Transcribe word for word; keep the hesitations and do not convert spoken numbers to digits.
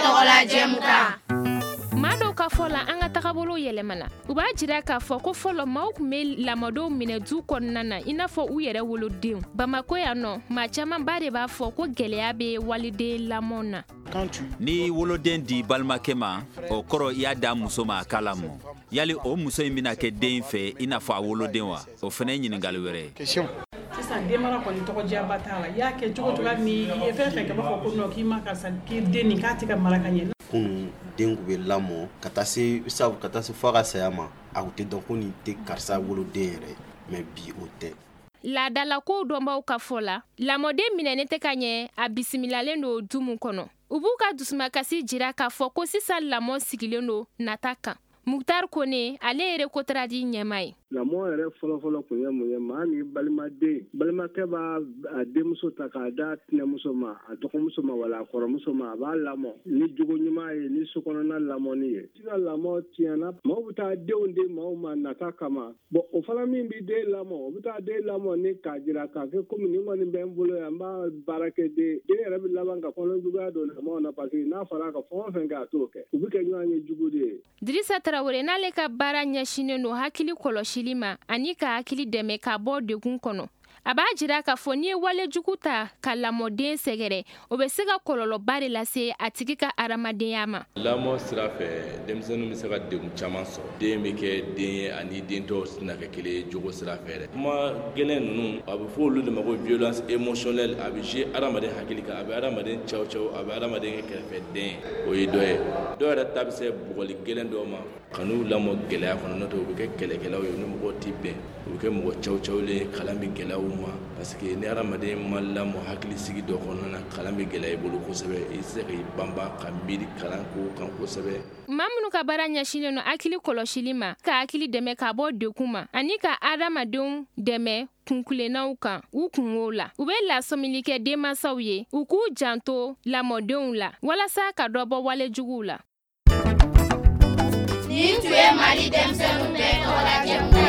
tɔgɔ la Jɛmukan. Mado ka fɔ la an ka tagabolo yɛlɛmana. U b'a jira k'a fɔ ko fɔlɔ maaw tun bɛ lamɔdenw minɛ du kɔnɔna na i n'a fɔ u yɛrɛ wolodenw. Bamako yan nɔ, maa caman ba de b'a fɔ ko gɛlɛya bɛ waliden lamɔ na. Ni woloden di balimakɛ ma, o kɔrɔ i y'a da muso ma a k'a lamɔ. Yali o muso in bɛna kɛ den fɛ i n'a fɔ a woloden wa? O fana ye ɲininkali wɛrɛ ye. Sisan den mara kɔni tɔgɔ diyaba t'a la. I y'a kɛ cogo cogo ni i ye fɛn fɛn kɛ b'a fɔ ko non k'i ma karisa k'i den nin k'a tɛ ka mara ka ɲɛ. Kun den kun bɛ lamɔ ka taa se sabu ka taa se fɔ a ka saya ma a kun tɛ dɔn ko nin tɛ karisa woloden yɛrɛ mais bi o tɛ. Laadala ko dɔnbaw ka fɔ la, lamɔden minɛnen tɛ ka ɲɛ a bisimilalen don du mun kɔnɔ. U b'u ka dusumakasi jira k'a fɔ ko sisan lamɔ sigilen don nata kan. Muktar Kone ale yɛrɛ kotara di ɲɛma ye. Lamɔ yɛrɛ fɔlɔfɔlɔ kun ye mun ye maa ni balimaden balimakɛ b'a a denmuso ta k'a da tɛnɛmuso ma a dɔgɔmuso ma wala a kɔrɔmuso ma a b'a lamɔ ni jogo ɲuman ye ni sokɔnɔna lamɔni ye. Sisan lamɔ tiɲɛna maaw bɛ taa denw di maaw ma nata kama bon o fana min bɛ den lamɔ o bɛ taa den lamɔ ni k'a jira k'a kɛ komi nin kɔni bɛ n bolo yan n b'a baara kɛ den den yɛrɛ bɛ laban ka kɔnɔjuguya don lamɔ na parce que n'a fɔra ka fɛn o fɛn kɛ a t'o kɛ u bɛ kɛ ɲɔgɔn ye jugu de ye. Dirisa Tarawele n'ale ka baara ɲɛsinnen don hakili kɔlɔsili ma ani ka hakili dɛmɛ ka bɔ degun kɔnɔ. A b'a jira k'a fɔ n'i ye walejugu ta ka lamɔden sɛgɛrɛ o bɛ se ka kɔlɔlɔba de lase a tigi ka adamadenya ma. Lamɔ sira fɛ denmisɛnninw bɛ se ka degun caman sɔrɔ. Den bɛ kɛ den ye ani den tɔw tɛna kɛ kelen ye jogo sira fɛ dɛ. Kuma gɛlɛn ninnu a bɛ fɔ olu de ma ko violence émotionnelle a bɛ jouer adamaden hakili kan a bɛ adamaden cɛw cɛw a bɛ adamaden kɛ kɛrɛfɛ den o ye dɔ ye. Dɔw yɛrɛ ta bɛ se bugɔli gɛlɛn dɔw ma ka n'u lamɔ gɛlɛya kɔnɔ n'o tɛ u bɛ kɛ kɛlɛkɛlaw ye u ni mɔgɔw tɛ bɛn u bɛ kɛ mɔgɔ cɛw cɛwlen kalan bɛ gɛlɛya u ma parce que ni adamaden ma lamɔ hakili sigi dɔ kɔnɔna na kalan bɛ gɛlɛya i bolo kosɛbɛ i tɛ se k'i banban ka miiri kalan ko kan kosɛbɛ. Maa minnu ka baara ɲɛsinnen don hakili kɔlɔsili ma ka hakili dɛmɛ ka bɔ degun ma ani ka adamadenw dɛmɛ kunkulennaw kan u kungo la u bɛ lasɔmili kɛ denmansaw ye u k'u janto lamɔdenw la walasa ka dɔ bɔ walejuguw la. Nin tun ye Mali denmisɛnninw bɛɛ tɔgɔ la Jɛmukan.